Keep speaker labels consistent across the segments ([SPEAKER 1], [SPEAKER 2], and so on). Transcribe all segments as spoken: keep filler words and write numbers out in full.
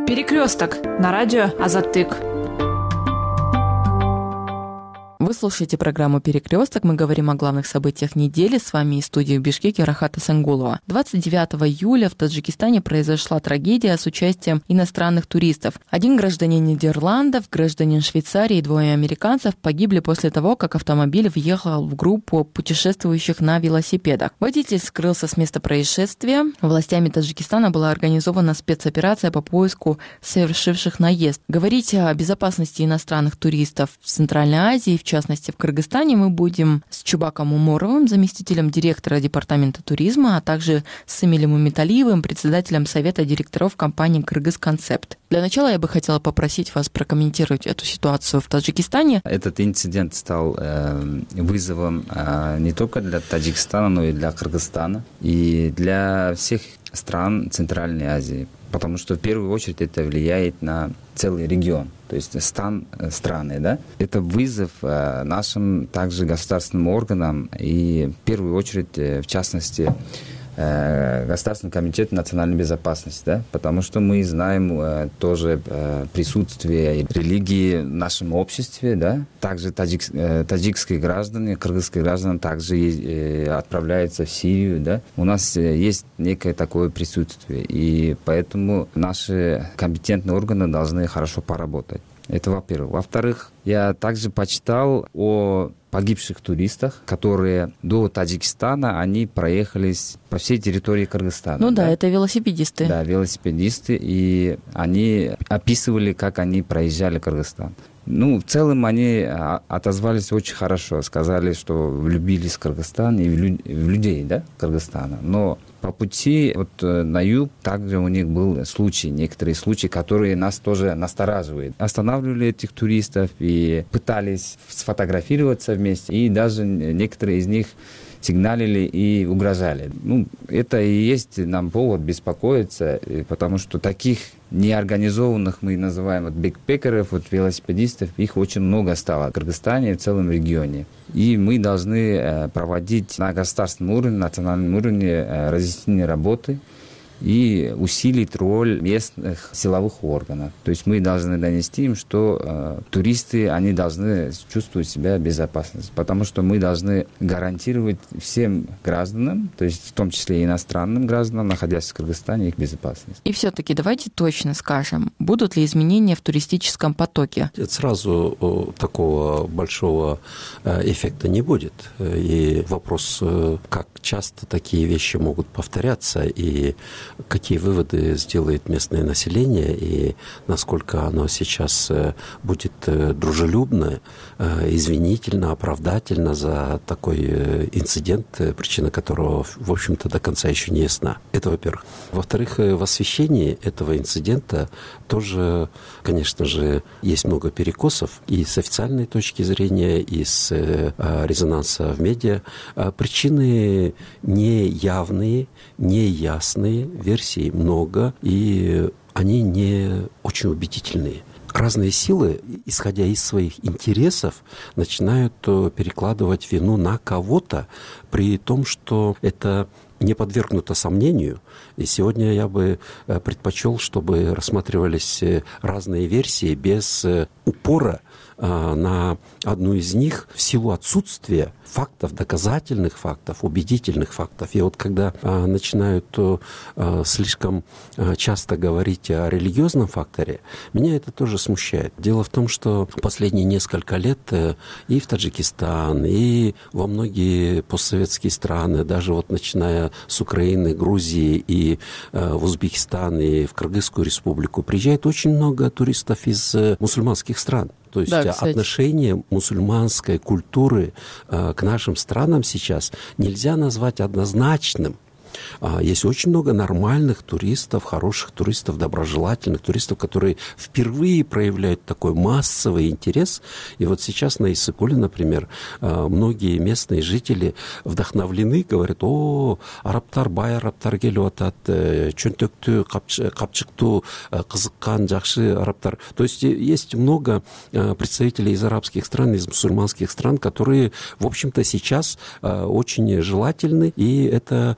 [SPEAKER 1] Перекресток на радио Азаттык.
[SPEAKER 2] Вы слушаете программу «Перекресток». Мы говорим о главных событиях недели. С вами из студии в Бишкеке Рахат Асангулова. двадцать девятого июля в Таджикистане произошла трагедия с участием иностранных туристов. Один гражданин Нидерландов, гражданин Швейцарии и двое американцев погибли после того, как автомобиль въехал в группу путешествующих на велосипедах. Водитель скрылся с места происшествия. Властями Таджикистана была организована спецоперация по поиску совершивших наезд. Говорить о безопасности иностранных туристов в Центральной Азии, в частности, В частности, в Кыргызстане мы будем с Чубаком Уморовым, заместителем директора департамента туризма, а также с Эмилем Умиталиевым, председателем совета директоров компании «Кыргызконцепт». Для начала я бы хотела попросить вас прокомментировать эту ситуацию в Таджикистане.
[SPEAKER 3] Этот инцидент стал э, вызовом э, не только для Таджикистана, но и для Кыргызстана и для всех стран Центральной Азии, потому что в первую очередь это влияет на целый регион, то есть стан, страны, да. Это вызов э, нашим также государственным органам и в первую очередь, э, в частности, э, Государственный комитет национальной безопасности, да, потому что мы знаем э, тоже э, присутствие религии в нашем обществе, да. Также таджик, э, таджикские граждане, кыргызские граждане также э, отправляются в Сирию, да. У нас э, есть некое такое присутствие, и поэтому наши компетентные органы должны хорошо поработать. Это во-первых. Во-вторых, я также почитал о погибших туристах, которые до Таджикистана, они проехались по всей территории Кыргызстана.
[SPEAKER 2] Ну да, да, это велосипедисты.
[SPEAKER 3] Да, велосипедисты, и они описывали, как они проезжали Кыргызстан. Ну, в целом они отозвались очень хорошо, сказали, что влюбились в Кыргызстан и в людей, да, Кыргызстана. Но по пути вот на юг также у них был случай, некоторые случаи, которые нас тоже настораживают. Останавливали этих туристов и пытались сфотографироваться вместе, и даже некоторые из них сигналили и угрожали. Ну, это и есть нам повод беспокоиться, потому что таких неорганизованных, мы называем вот бэкпекеров, вот велосипедистов, их очень много стало в Кыргызстане и в целом регионе. И мы должны э, проводить на государственном уровне, национальном уровне э, разъяснительные работы и усилить роль местных силовых органов. То есть мы должны донести им, что э, туристы, они должны чувствовать себя в безопасности, потому что мы должны гарантировать всем гражданам, то есть в том числе и иностранным гражданам, находящимся в Кыргызстане, их безопасность.
[SPEAKER 2] И все-таки давайте точно скажем, будут ли изменения в туристическом потоке?
[SPEAKER 4] Сразу такого большого эффекта не будет. И вопрос, как часто такие вещи могут повторяться, и какие выводы сделает местное население, и насколько оно сейчас будет дружелюбно, извинительно, оправдательно за такой инцидент, причина которого, в общем-то, до конца еще не ясна. Это, во-первых. Во-вторых, в освещении этого инцидента тоже, конечно же, есть много перекосов и с официальной точки зрения, и с резонанса в медиа. Причины неявные, неясные, версий много, и они не очень убедительные. Разные силы, исходя из своих интересов, начинают перекладывать вину на кого-то, при том, что это не подвергнуто сомнению. И сегодня я бы предпочел, чтобы рассматривались разные версии без упора на одну из них в силу отсутствия фактов, доказательных фактов, убедительных фактов. И вот когда а, начинают а, слишком а, часто говорить о религиозном факторе, меня это тоже смущает. Дело в том, что последние несколько лет и в Таджикистан, и во многие постсоветские страны, даже вот начиная с Украины, Грузии и а, в Узбекистан, и в Кыргызскую республику, приезжает очень много туристов из мусульманских стран. То есть да, отношение мусульманской культуры э, к нашим странам сейчас нельзя назвать однозначным. Есть очень много нормальных туристов, хороших туристов, доброжелательных туристов, которые впервые проявляют такой массовый интерес. И вот сейчас на Иссыкуле, например, многие местные жители вдохновлены, говорят: о, арабтар бай, арабтар келип атат, чөнтөктү, капчыктуу, кызыккан, жакшы арабтар. То есть есть много представителей из арабских стран, из мусульманских стран, которые, в общем-то, сейчас очень желательны, и это новый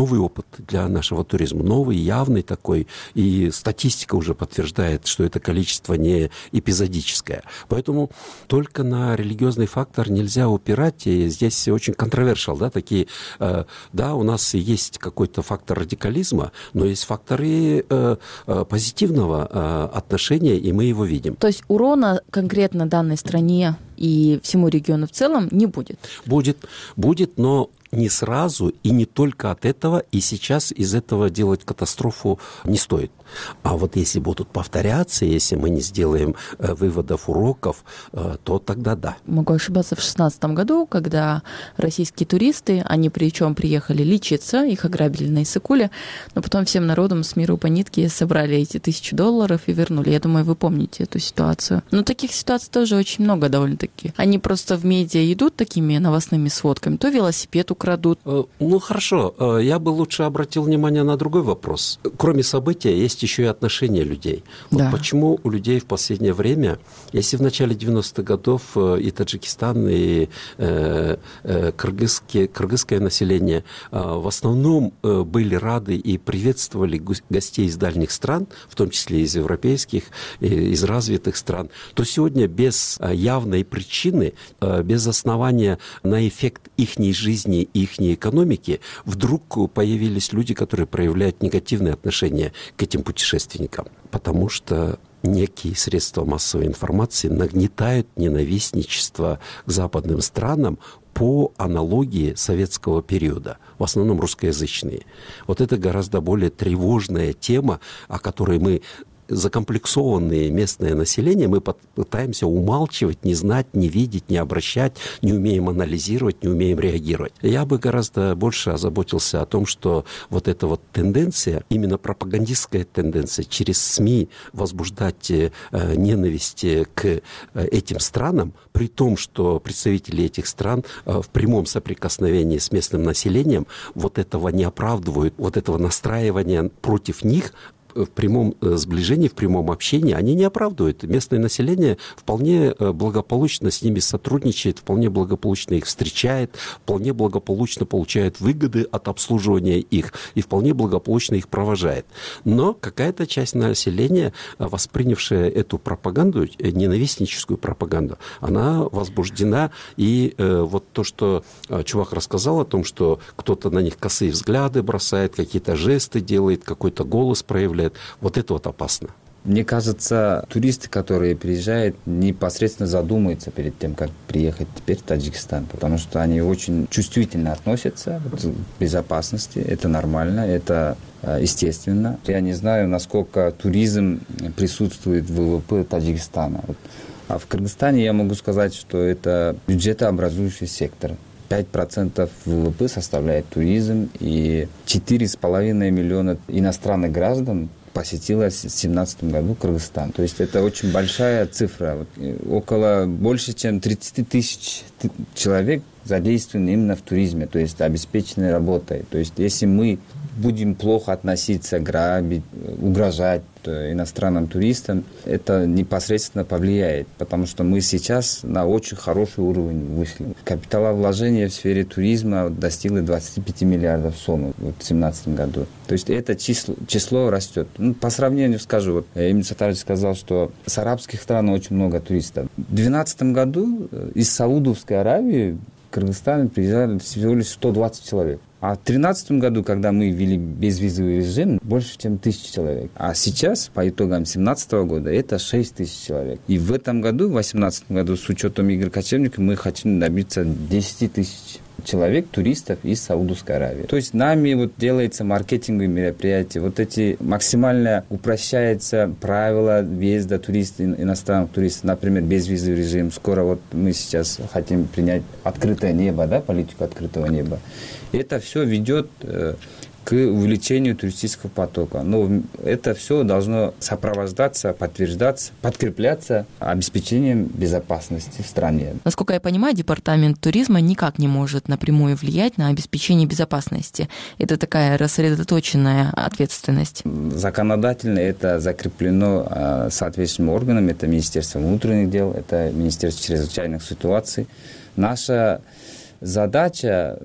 [SPEAKER 4] новый опыт для нашего туризма, новый, явный такой, и статистика уже подтверждает, что это количество не эпизодическое. Поэтому только на религиозный фактор нельзя упирать, и здесь очень controversial, да, такие, э, да, у нас есть какой-то фактор радикализма, но есть факторы э, э, позитивного э, отношения, и мы его видим.
[SPEAKER 2] То есть урона конкретно данной стране и всему региону в целом не будет?
[SPEAKER 4] Будет, будет, но не сразу и не только от этого, и сейчас из этого делать катастрофу не стоит. А вот если будут повторяться, если мы не сделаем э, выводов, уроков, э, то тогда да.
[SPEAKER 2] Могу ошибаться, в шестнадцатом году, когда российские туристы, они причем приехали лечиться, их ограбили на Иссык-Куле, но потом всем народом с миру по нитке собрали эти тысячу долларов и вернули. Я думаю, вы помните эту ситуацию. Но таких ситуаций тоже очень много довольно-таки. Они просто в медиа идут такими новостными сводками, то велосипед украдут.
[SPEAKER 4] Ну, хорошо. Я бы лучше обратил внимание на другой вопрос. Кроме события, есть еще и отношения людей. Вот
[SPEAKER 2] да.
[SPEAKER 4] Почему у людей в последнее время, если в начале девяностых годов и Таджикистан, и э, э, кыргызские, кыргызское население э, в основном э, были рады и приветствовали гостей из дальних стран, в том числе из европейских, из развитых стран, то сегодня без явной причины, без основания на эффект ихней жизни, ихней экономики, вдруг появились люди, которые проявляют негативное отношение к этим путешественникам, потому что некие средства массовой информации нагнетают ненавистничество к западным странам по аналогии советского периода, в основном русскоязычные. Вот это гораздо более тревожная тема, о которой мы, закомплексованные местное население, мы пытаемся умалчивать, не знать, не видеть, не обращать, не умеем анализировать, не умеем реагировать. Я бы гораздо больше озаботился о том, что вот эта вот тенденция, именно пропагандистская тенденция, через СМИ возбуждать э, ненависть к э, этим странам, при том, что представители этих стран э, в прямом соприкосновении с местным населением вот этого не оправдывают, вот этого настраивания против них в прямом сближении, в прямом общении, они не оправдывают. Местное население вполне благополучно с ними сотрудничает, вполне благополучно их встречает, вполне благополучно получает выгоды от обслуживания их и вполне благополучно их провожает. Но какая-то часть населения, воспринявшая эту пропаганду, ненавистническую пропаганду, она возбуждена. И э, вот то, что чувак рассказал о том, что кто-то на них косые взгляды бросает, какие-то жесты делает, какой-то голос проявляет, вот это вот опасно.
[SPEAKER 3] Мне кажется, туристы, которые приезжают, непосредственно задумаются перед тем, как приехать теперь в Таджикистан, потому что они очень чувствительно относятся к безопасности. Это нормально, это естественно. Я не знаю, насколько туризм присутствует в ВВП Таджикистана. А в Кыргызстане я могу сказать, что это бюджетообразующий сектор. пять процентов ВВП составляет туризм, и четыре с половиной миллиона иностранных граждан посетила в две тысячи семнадцатом году Кыргызстан. То есть это очень большая цифра. Около больше, чем тридцать тысяч человек задействованы именно в туризме, то есть обеспечены работой. То есть если мы будем плохо относиться, грабить, угрожать иностранным туристам, это непосредственно повлияет, потому что мы сейчас на очень хороший уровень вышли. Капиталовложение в сфере туризма достигло двадцать пять миллиардов сом вот, в две тысячи семнадцатом году. То есть это число, число растет. Ну, по сравнению, скажу, вот, Эмиль Сатарович сказал, что с арабских стран очень много туристов. В две тысячи двенадцатом году из Саудовской Аравии в Кыргызстан приезжали всего лишь сто двадцать человек. А в две тысячи тринадцатом году, когда мы ввели безвизовый режим, больше, чем тысяча человек. А сейчас, по итогам две тысячи семнадцатого года, это шесть тысяч человек. И в этом году, в две тысячи восемнадцатом году, с учетом игр кочевников, мы хотим добиться десять тысяч человек, туристов из Саудовской Аравии. То есть нами вот делается маркетинговые мероприятия. Вот эти максимально упрощаются правила въезда туристов, иностранных туристов, например, безвизовый режим. Скоро вот мы сейчас хотим принять открытое небо, да, политику открытого неба. И это все ведет э, к увеличению туристического потока. Но это все должно сопровождаться, подтверждаться, подкрепляться обеспечением безопасности в стране.
[SPEAKER 2] Насколько я понимаю, департамент туризма никак не может напрямую влиять на обеспечение безопасности. Это такая рассредоточенная ответственность.
[SPEAKER 3] Законодательно это закреплено э, соответствующим органом. Это Министерство внутренних дел, это Министерство чрезвычайных ситуаций. Наша задача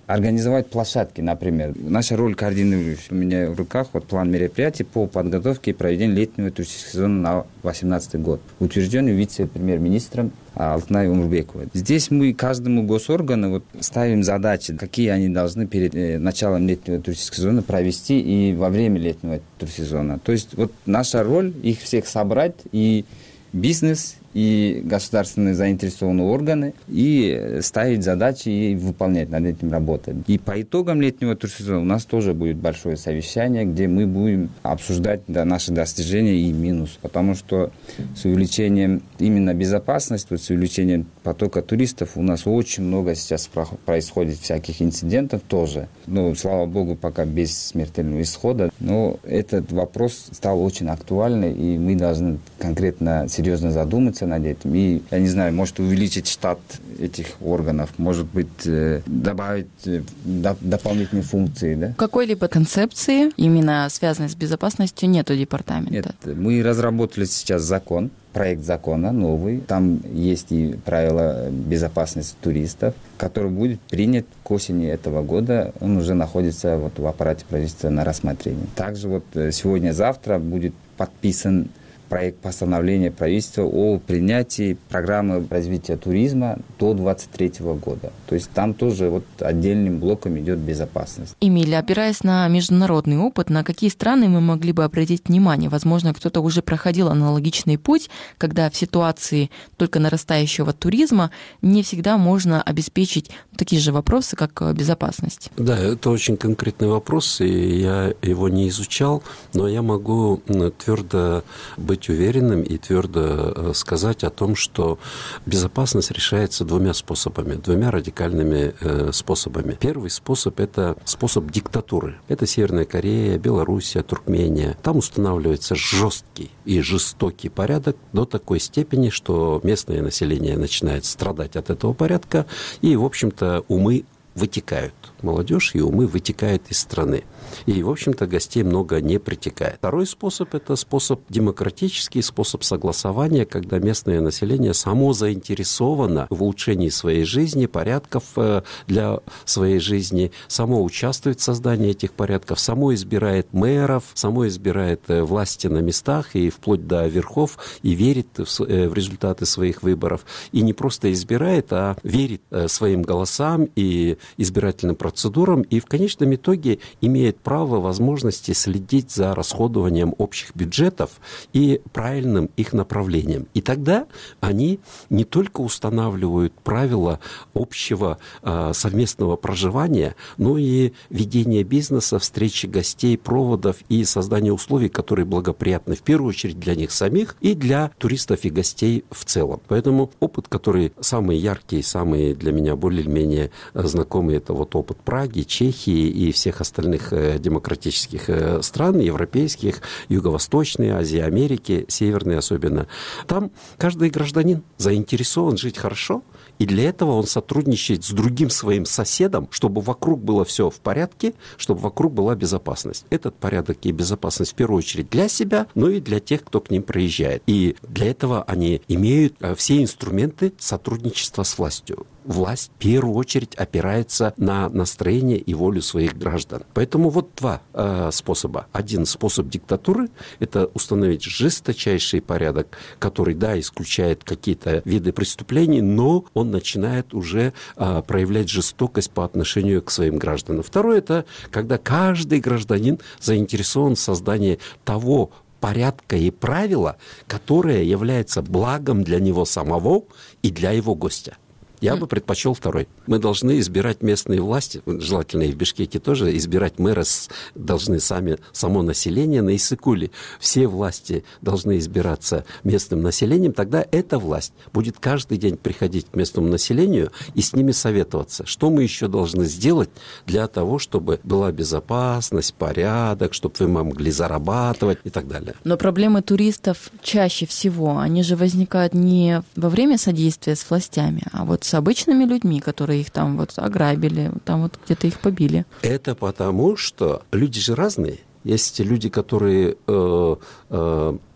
[SPEAKER 3] организовать площадки, например. Наша роль координирующая. У меня в руках вот план мероприятий по подготовке и проведению летнего туристического сезона на две тысячи восемнадцатый год, утвержденный вице-премьер-министром Алтынай Умурбековой. Здесь мы каждому госоргану вот ставим задачи, какие они должны перед э, началом летнего туристического сезона провести и во время летнего туристического сезона. То есть вот наша роль их всех собрать, и бизнес, и государственные заинтересованные органы, и ставить задачи и выполнять над этим работать. И по итогам летнего туристического сезона у нас тоже будет большое совещание, где мы будем обсуждать да, наши достижения и минус. Потому что с увеличением именно безопасности, вот с увеличением потока туристов у нас очень много сейчас происходит всяких инцидентов тоже. Ну, слава богу, пока без смертельного исхода. Но этот вопрос стал очень актуальным, и мы должны конкретно серьезно задуматься над этим. И, я не знаю, может увеличить штат этих органов, может быть, добавить дополнительные функции. Да?
[SPEAKER 2] Какой-либо концепции, именно связанной с безопасностью, нет у департамента?
[SPEAKER 3] Нет, мы разработали сейчас закон, проект закона новый. Там есть и правила безопасности туристов, который будет принят к осени этого года. Он уже находится вот в аппарате правительства на рассмотрении. Также вот сегодня-завтра будет подписан проект постановления правительства о принятии программы развития туризма до двадцать третьего года. То есть там тоже вот отдельным блоком идет безопасность.
[SPEAKER 2] Эмиль, опираясь на международный опыт, на какие страны мы могли бы обратить внимание? Возможно, кто-то уже проходил аналогичный путь, когда в ситуации только нарастающего туризма не всегда можно обеспечить такие же вопросы, как безопасность.
[SPEAKER 4] Да, это очень конкретный вопрос, и я его не изучал, но я могу твердо быть уверенным и твердо сказать о том, что безопасность решается двумя способами, двумя радикальными способами. Первый способ – это способ диктатуры. Это Северная Корея, Белоруссия, Туркмения. Там устанавливается жесткий и жестокий порядок до такой степени, что местное население начинает страдать от этого порядка, и, в общем-то, умы вытекают. Молодежь и умы вытекают из страны. И, в общем-то, гостей много не притекает. Второй способ – это способ демократический, способ согласования, когда местное население само заинтересовано в улучшении своей жизни, порядков для своей жизни, само участвует в создании этих порядков, само избирает мэров, само избирает власти на местах и вплоть до верхов, и верит в результаты своих выборов. И не просто избирает, а верит своим голосам и избирательным процедурам, и в конечном итоге имеет право, возможности следить за расходованием общих бюджетов и правильным их направлением. И тогда они не только устанавливают правила общего э, совместного проживания, но и ведения бизнеса, встречи гостей, проводов и создания условий, которые благоприятны в первую очередь для них самих и для туристов и гостей в целом. Поэтому опыт, который самый яркий, самый для меня более-менее знакомый, это вот опыт Праги, Чехии и всех остальных демократических стран, европейских, Юго-Восточной Азии, Америки, Северной особенно. Там каждый гражданин заинтересован жить хорошо, и для этого он сотрудничает с другим своим соседом, чтобы вокруг было все в порядке, чтобы вокруг была безопасность. Этот порядок и безопасность в первую очередь для себя, но и для тех, кто к ним приезжает. И для этого они имеют все инструменты сотрудничества с властью. Власть в первую очередь опирается на настроение и волю своих граждан. Поэтому вот два э, способа. Один способ диктатуры – это установить жесточайший порядок, который, да, исключает какие-то виды преступлений, но он начинает уже э, проявлять жестокость по отношению к своим гражданам. Второе – это когда каждый гражданин заинтересован в создании того порядка и правила, которое является благом для него самого и для его гостя. Я бы предпочел второй. Мы должны избирать местные власти, желательно и в Бишкеке тоже, избирать мэра должны сами, само население на Иссык-Куле. Все власти должны избираться местным населением, тогда эта власть будет каждый день приходить к местному населению и с ними советоваться, что мы еще должны сделать для того, чтобы была безопасность, порядок, чтобы вы могли зарабатывать и так далее.
[SPEAKER 2] Но проблемы туристов чаще всего, они же возникают не во время содействия с властями, а вот с обычными людьми, которые их там вот ограбили, там вот где-то их побили.
[SPEAKER 4] Это потому, что люди же разные. Есть люди, которые э, э,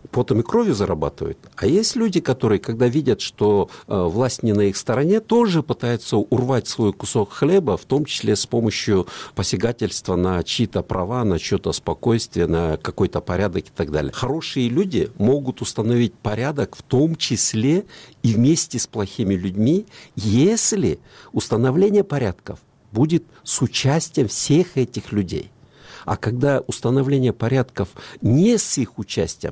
[SPEAKER 4] потом и кровью зарабатывают. А есть люди, которые, когда видят, что власть не на их стороне, тоже пытаются урвать свой кусок хлеба, в том числе с помощью посягательства на чьи-то права, на чье-то спокойствие, на какой-то порядок и так далее. Хорошие люди могут установить порядок, в том числе и вместе с плохими людьми, если установление порядков будет с участием всех этих людей. А когда установление порядков не с их участием,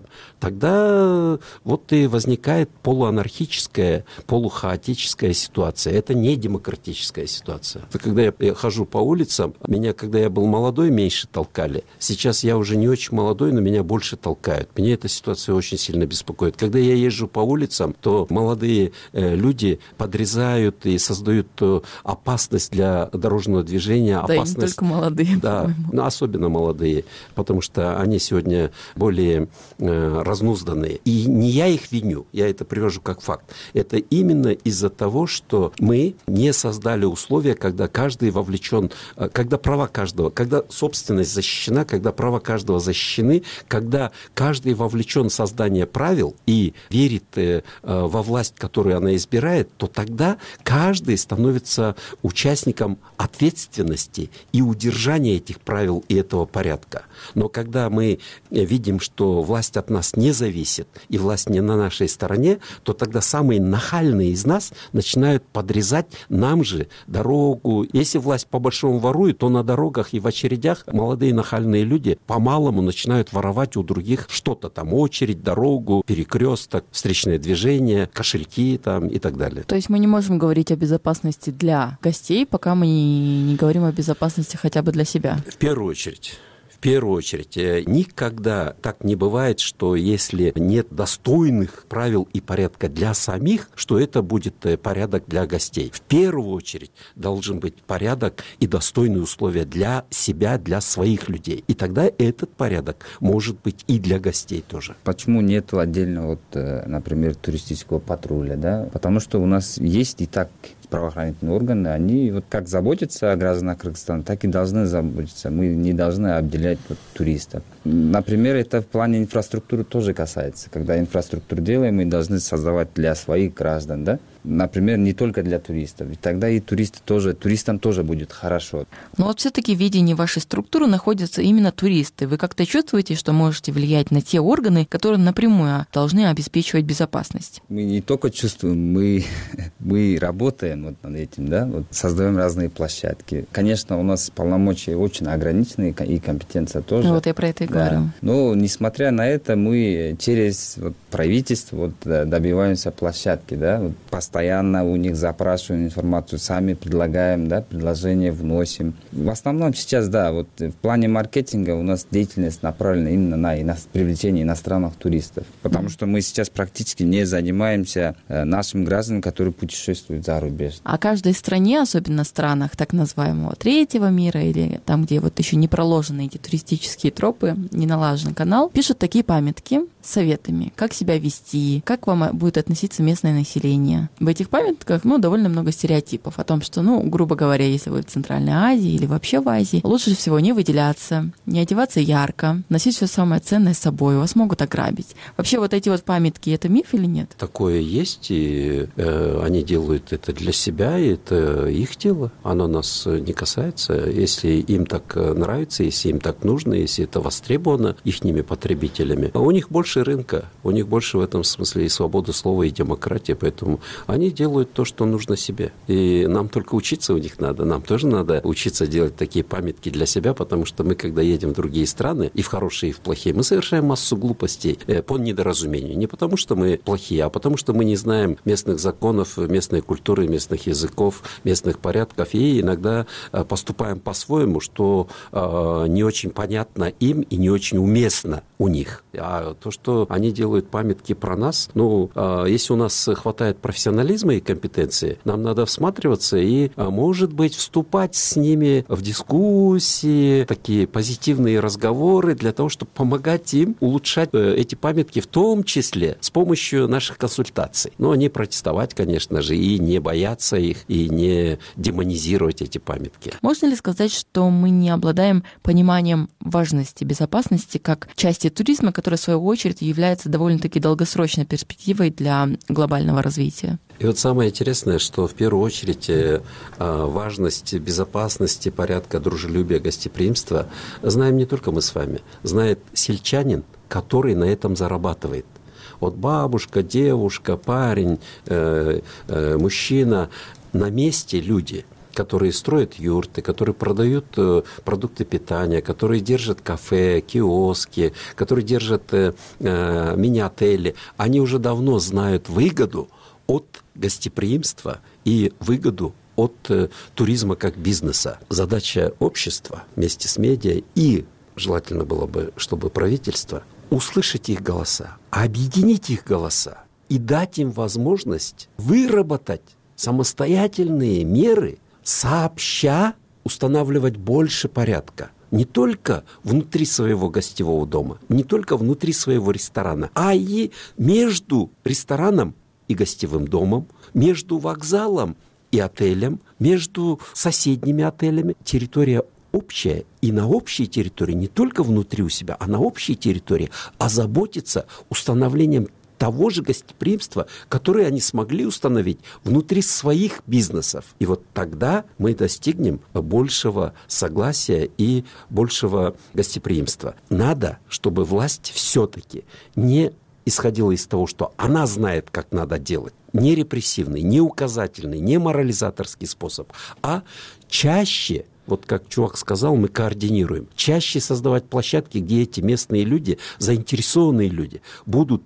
[SPEAKER 4] тогда вот и возникает полуанархическая, полухаотическая ситуация. Это не демократическая ситуация. Когда я хожу по улицам, меня, когда я был молодой, меньше толкали. Сейчас я уже не очень молодой, но меня больше толкают. Меня эта ситуация очень сильно беспокоит. Когда я езжу по улицам, то молодые люди подрезают и создают опасность для дорожного движения.
[SPEAKER 2] Да,
[SPEAKER 4] опасность...
[SPEAKER 2] и не только молодые,
[SPEAKER 4] да,
[SPEAKER 2] по-моему.
[SPEAKER 4] Но особенно молодые, потому что они сегодня более э, разнузданные. И не я их виню, я это привожу как факт. Это именно из-за того, что мы не создали условия, когда каждый вовлечен, э, когда права каждого, когда собственность защищена, когда права каждого защищены, когда каждый вовлечен в создание правил и верит э, э, во власть, которую она избирает, то тогда каждый становится участником ответственности и удержания этих правил и этого порядка. Но когда мы видим, что власть от нас не зависит и власть не на нашей стороне, то тогда самые нахальные из нас начинают подрезать нам же дорогу. Если власть по-большому ворует, то на дорогах и в очередях молодые нахальные люди по-малому начинают воровать у других что-то там, очередь, дорогу, перекресток, встречное движение, кошельки там и так далее.
[SPEAKER 2] То есть мы не можем говорить о безопасности для гостей, пока мы не, не говорим о безопасности хотя бы для себя.
[SPEAKER 4] В первую очередь. В первую очередь, никогда так не бывает, что если нет достойных правил и порядка для самих, что это будет порядок для гостей. В первую очередь должен быть порядок и достойные условия для себя, для своих людей. И тогда этот порядок может быть и для гостей тоже.
[SPEAKER 3] Почему нет отдельно, вот, например, туристического патруля? Да? Потому что у нас есть и так правоохранительные органы, они вот как заботятся о гражданах Кыргызстана, так и должны заботиться. Мы не должны обделять вот, туристов. Например, это в плане инфраструктуры тоже касается. Когда инфраструктуру делаем, мы должны создавать для своих граждан, да? Например, не только для туристов. И тогда и туристы тоже, туристам тоже будет хорошо.
[SPEAKER 2] Но вот все-таки в видении вашей структуры находятся именно туристы. Вы как-то чувствуете, что можете влиять на те органы, которые напрямую должны обеспечивать безопасность?
[SPEAKER 3] Мы не только чувствуем, мы, мы работаем вот над этим, да, вот создаем разные площадки. Конечно, у нас полномочия очень ограничены, и компетенция тоже.
[SPEAKER 2] Ну, вот я про это и
[SPEAKER 3] да.
[SPEAKER 2] говорю.
[SPEAKER 3] Но, несмотря на это, мы через вот, правительство вот, добиваемся площадки, да, вот, постоянно у них запрашиваем информацию, сами предлагаем, да, предложения вносим. В основном сейчас, да, вот в плане маркетинга у нас деятельность направлена именно на ино... привлечение иностранных туристов, потому mm. что мы сейчас практически не занимаемся э, нашим гражданам, которые путешествуют за рубеж.
[SPEAKER 2] А каждой стране, особенно в странах так называемого третьего мира или там, где вот еще не проложены эти туристические тропы, не налажен канал, пишут такие памятки с советами, как себя вести, как вам будет относиться местное население. В этих памятках, ну, довольно много стереотипов о том, что, ну, грубо говоря, если вы в Центральной Азии или вообще в Азии, лучше всего не выделяться, не одеваться ярко, носить все самое ценное с собой, вас могут ограбить. Вообще вот эти вот памятки, это миф или нет?
[SPEAKER 4] Такое есть, и э, они делают это для себя, и это их дело. Оно нас не касается. Если им так нравится, если им так нужно, если это востребовано ихними потребителями, а у них больше рынка, у них больше в этом смысле и свобода слова, и демократия, поэтому они делают то, что нужно себе. И нам только учиться у них надо. Нам тоже надо учиться делать такие памятки для себя, потому что мы, когда едем в другие страны, и в хорошие, и в плохие, мы совершаем массу глупостей по недоразумению. Не потому, что мы плохие, а потому, что мы не знаем местных законов, местной культуры, местных языков, местных порядков, и иногда поступаем по-своему, что не очень понятно им и не очень уместно у них. А то, что они делают памятки про нас, ну, если у нас хватает профессионализма и компетенции, нам надо всматриваться и, может быть, вступать с ними в дискуссии, такие позитивные разговоры для того, чтобы помогать им улучшать эти памятки, в том числе с помощью наших консультаций. Но не протестовать, конечно же, и не бояться их, и не демонизировать эти памятки.
[SPEAKER 2] Можно ли сказать, что мы не обладаем пониманием важности безопасности как части развития туризма, которое, в свою очередь, является довольно-таки долгосрочной перспективой для глобального развития.
[SPEAKER 4] И вот самое интересное, что в первую очередь важность безопасности, порядка, дружелюбия, гостеприимства знаем не только мы с вами, знает сельчанин, который на этом зарабатывает. Вот бабушка, девушка, парень, э, э, мужчина, на месте люди, которые строят юрты, которые продают э, продукты питания, которые держат кафе, киоски, которые держат э, э, мини-отели, они уже давно знают выгоду от гостеприимства и выгоду от э, туризма как бизнеса. Задача общества вместе с медиа и желательно было бы, чтобы правительство услышать их голоса, объединить их голоса и дать им возможность выработать самостоятельные меры, сообща устанавливать больше порядка. Не только внутри своего гостевого дома, не только внутри своего ресторана, а и между рестораном и гостевым домом, между вокзалом и отелем, между соседними отелями. Территория общая, и на общей территории, не только внутри у себя, а на общей территории озаботиться установлением того же гостеприимства, которое они смогли установить внутри своих бизнесов. И вот тогда мы достигнем большего согласия и большего гостеприимства. Надо, чтобы власть все-таки не исходила из того, что она знает, как надо делать. Не репрессивный, не указательный, не морализаторский способ, а чаще, вот как чувак сказал, мы координируем. Чаще создавать площадки, где эти местные люди, заинтересованные люди, будут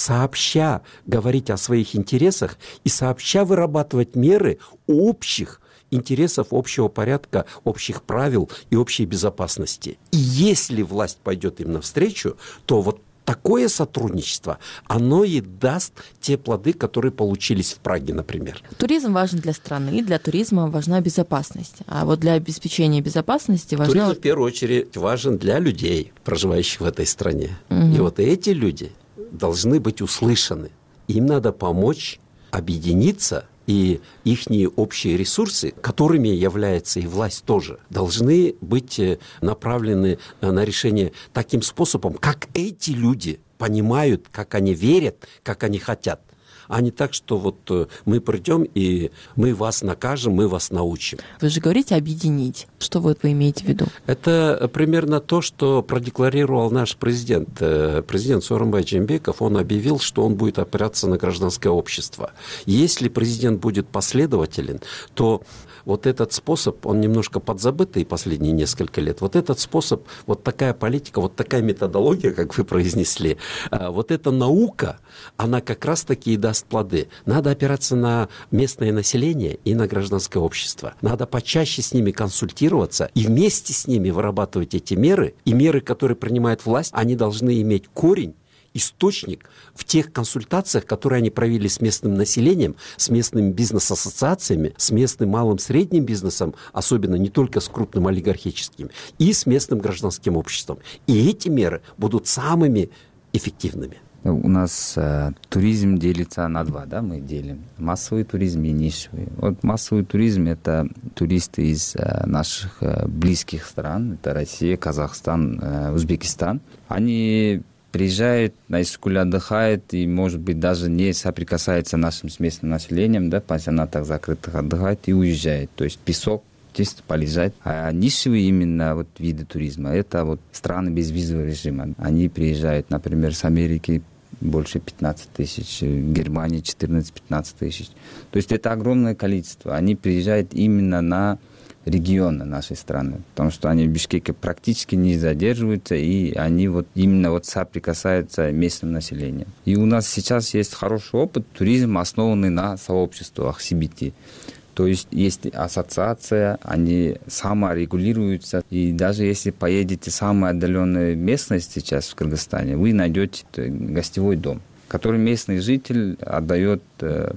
[SPEAKER 4] сообща говорить о своих интересах и сообща вырабатывать меры общих интересов, общего порядка, общих правил и общей безопасности. И если власть пойдет им навстречу, то вот такое сотрудничество, оно и даст те плоды, которые получились в Праге, например.
[SPEAKER 2] Туризм важен для страны, и для туризма важна безопасность. А вот для обеспечения безопасности важна...
[SPEAKER 4] Туризм, в первую очередь, важен для людей, проживающих в этой стране.
[SPEAKER 2] Угу.
[SPEAKER 4] И вот эти люди должны быть услышаны. Им надо помочь объединиться, и их общие ресурсы, которыми является и власть тоже, должны быть направлены на решение таким способом, как эти люди понимают, как они верят, как они хотят. А не так, что вот мы придем и мы вас накажем, мы вас научим.
[SPEAKER 2] Вы же говорите объединить. Что вот вы имеете в виду?
[SPEAKER 4] Это примерно то, что продекларировал наш президент. Президент Сооронбай Жээнбеков, он объявил, что он будет опираться на гражданское общество. Если президент будет последователен, то вот этот способ, он немножко подзабытый последние несколько лет. Вот этот способ, вот такая политика, вот такая методология, как вы произнесли, вот эта наука, она как раз-таки и даст плоды. Надо опираться на местное население и на гражданское общество. Надо почаще с ними консультироваться и вместе с ними вырабатывать эти меры. И меры, которые принимает власть, они должны иметь корень, источник в тех консультациях, которые они провели с местным населением, с местными бизнес-ассоциациями, с местным малым средним бизнесом, особенно не только с крупным олигархическим, и с местным гражданским обществом. И эти меры будут самыми эффективными.
[SPEAKER 3] У нас э, туризм делится на два, да, мы делим. Массовый туризм и нишевый. Вот массовый туризм – это туристы из э, наших э, близких стран, это Россия, Казахстан, э, Узбекистан. Они приезжают, на Искуль отдыхают и, может быть, даже не соприкасаются нашим с местным населением, да, в пансионатах закрытых отдыхают и уезжают. То есть песок, чисто полежать. А нишевые именно вот виды туризма – это вот страны без визового режима. Они приезжают, например, с Америки больше пятнадцать тысяч, в Германии четырнадцать-пятнадцать тысяч. То есть это огромное количество. Они приезжают именно на регионы нашей страны, потому что они в Бишкеке практически не задерживаются, и они вот именно вот соприкасаются с местным населением. И у нас сейчас есть хороший опыт туризма, основанный на сообществах си би ти. То есть есть ассоциация, они саморегулируются. И даже если поедете в самую отдаленную местность сейчас в Кыргызстане, вы найдете гостевой дом, который местный житель отдает, э,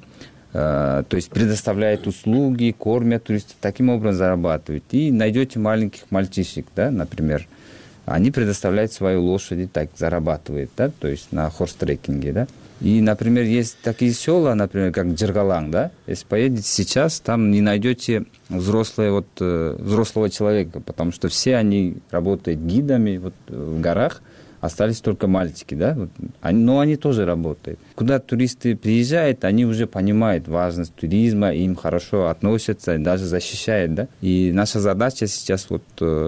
[SPEAKER 3] э, то есть предоставляет услуги, кормят туристов, таким образом зарабатывают. И найдете маленьких мальчишек, да, например, они предоставляют свои лошади, так зарабатывают, да, то есть на хорс-трекинге, да. И, например, есть такие села, например, как Джергалан, да, если поедете сейчас, там не найдете взрослые, вот, взрослого человека, потому что все они работают гидами вот, в горах, Остались только мальчики, да, вот, они, но они тоже работают. Куда туристы приезжают, они уже понимают важность туризма, им хорошо относятся, даже защищают, да. И наша задача сейчас вот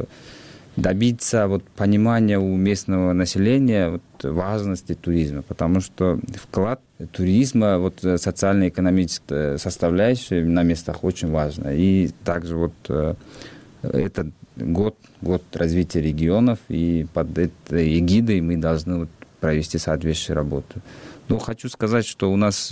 [SPEAKER 3] добиться вот понимания у местного населения вот важности туризма, потому что вклад туризма, вот социально-экономическая составляющая на местах очень важна. И также вот этот год, год развития регионов, и под этой эгидой мы должны вот провести соответствующую работу. Но хочу сказать, что у нас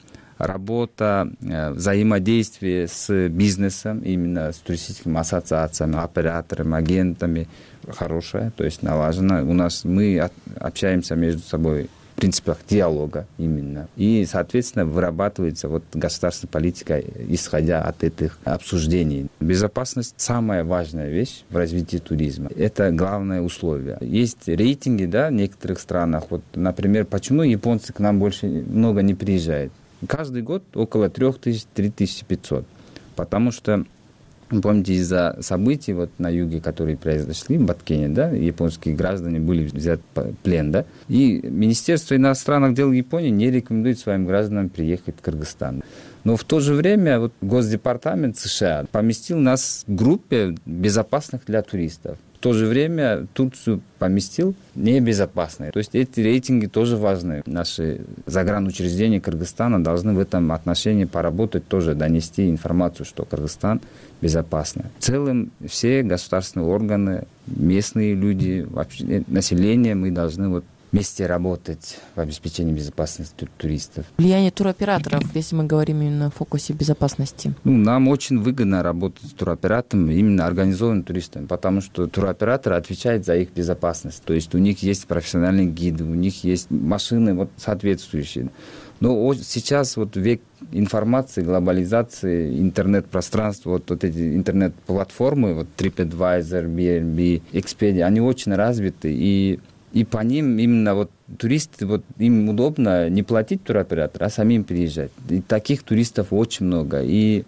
[SPEAKER 3] работа, взаимодействие с бизнесом, именно с туристическими ассоциациями, операторами, агентами хорошая, то есть налажена. У нас мы общаемся между собой в принципах диалога именно. И, соответственно, вырабатывается вот государственная политика, исходя от этих обсуждений. Безопасность – самая важная вещь в развитии туризма. Это главное условие. Есть рейтинги, да, в некоторых странах. Вот, например, почему японцы к нам больше много не приезжают? Каждый год около три тысячи - три тысячи пятьсот. Потому что, помните, из-за событий вот на юге, которые произошли в Баткене, да, японские граждане были взяты в плен, да, и Министерство иностранных дел Японии не рекомендует своим гражданам приехать в Кыргызстан. Но в то же время вот Госдепартамент США поместил нас в группе безопасных для туристов. В то же время Турцию поместил небезопасной. То есть эти рейтинги тоже важны. Наши загранучреждения Кыргызстана должны в этом отношении поработать, тоже донести информацию, что Кыргызстан безопасный. В целом все государственные органы, местные люди, вообще население, мы должны вот вместе работать в обеспечении безопасности туристов.
[SPEAKER 2] Влияние туроператоров, если мы говорим именно в фокусе безопасности.
[SPEAKER 3] Ну, нам очень выгодно работать с туроператором, именно организованными туристами, потому что туроператор отвечает за их безопасность. То есть у них есть профессиональные гиды, у них есть машины вот, соответствующие. Но сейчас вот век информации, глобализации, интернет-пространства, вот, вот эти интернет-платформы, вот TripAdvisor, би энд би, Expedia, они очень развиты, и И по ним именно вот туристы, вот им удобно не платить туроператору, а самим приезжать. И таких туристов очень много. И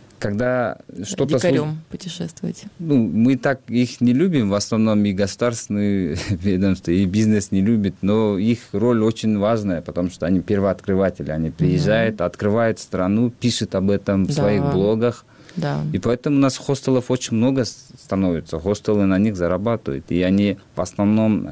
[SPEAKER 3] когда что-то...
[SPEAKER 2] Дикарем путешествовать.
[SPEAKER 3] Ну, мы так их не любим, в основном и государственные ведомства, и бизнес не любит, но их роль очень важная, потому что они первооткрыватели. Они приезжают, mm-hmm. открывают страну, пишут об этом в да. своих блогах.
[SPEAKER 2] Да.
[SPEAKER 3] И поэтому у нас хостелов очень много становится. Хостелы на них зарабатывают. И они в основном,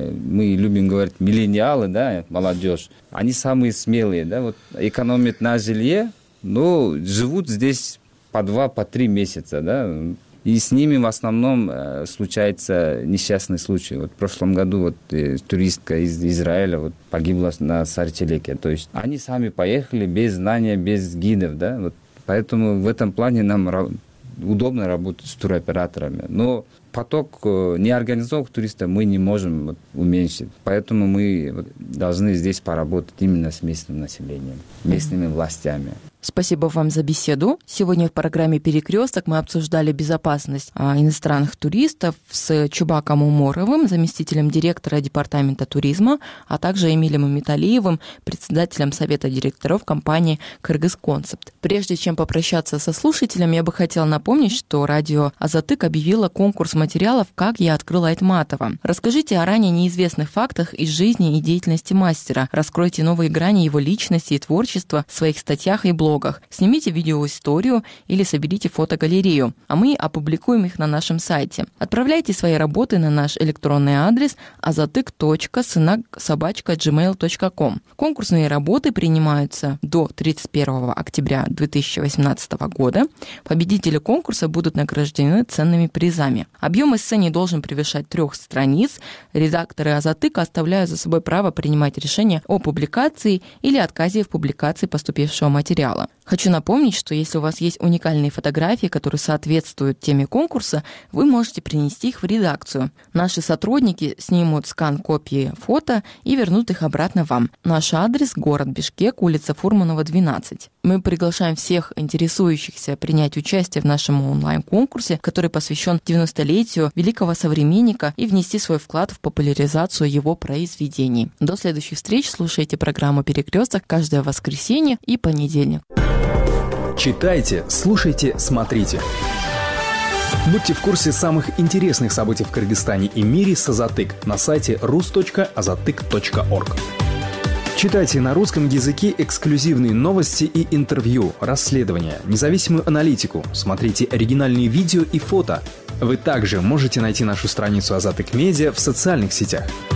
[SPEAKER 3] мы любим говорить, миллениалы, да, молодежь, они самые смелые, да, вот экономят на жилье, но живут здесь по два, по три месяца, да. И с ними в основном э, случается несчастный случай. Вот в прошлом году вот, э, туристка из Израиля вот, погибла на Сарчелеке. То есть они сами поехали без знания, без гидов, да, вот. Поэтому в этом плане нам удобно работать с туроператорами. Но поток неорганизованных туристов мы не можем уменьшить. Поэтому мы должны здесь поработать именно с местным населением, местными властями.
[SPEAKER 2] Спасибо вам за беседу. Сегодня в программе «Перекресток» мы обсуждали безопасность иностранных туристов с Чубаком Уморовым, заместителем директора Департамента туризма, а также Эмилем Миталиевым, председателем Совета директоров компании «Кыргызконцепт». Прежде чем попрощаться со слушателем, я бы хотела напомнить, что радио «Азатык» объявило конкурс материалов «Как я открыла Айтматова». Расскажите о ранее неизвестных фактах из жизни и деятельности мастера. Раскройте новые грани его личности и творчества в своих статьях и блогах. Снимите видеоисторию или соберите фотогалерею, а мы опубликуем их на нашем сайте. Отправляйте свои работы на наш электронный адрес азатык точка сынак собака джимейл точка ком. Конкурсные работы принимаются до тридцать первого октября две тысячи восемнадцатого года. Победители конкурса будут награждены ценными призами. Объем эссе не должен превышать трех страниц. Редакторы Азатыка оставляют за собой право принимать решение о публикации или отказе в публикации поступившего материала. Хочу напомнить, что если у вас есть уникальные фотографии, которые соответствуют теме конкурса, вы можете принести их в редакцию. Наши сотрудники снимут скан копии фото и вернут их обратно вам. Наш адрес – город Бишкек, улица Фурманова, двенадцать. Мы приглашаем всех интересующихся принять участие в нашем онлайн-конкурсе, который посвящен девяностолетию великого современника, и внести свой вклад в популяризацию его произведений. До следующих встреч. Слушайте программу «Перекресток» каждое воскресенье и понедельник.
[SPEAKER 5] Читайте, слушайте, смотрите. Будьте в курсе самых интересных событий в Кыргызстане и мире с Азатык на сайте рус точка азатык точка орг. Читайте на русском языке эксклюзивные новости и интервью, расследования, независимую аналитику, смотрите оригинальные видео и фото. Вы также можете найти нашу страницу Азатык Медиа в социальных сетях.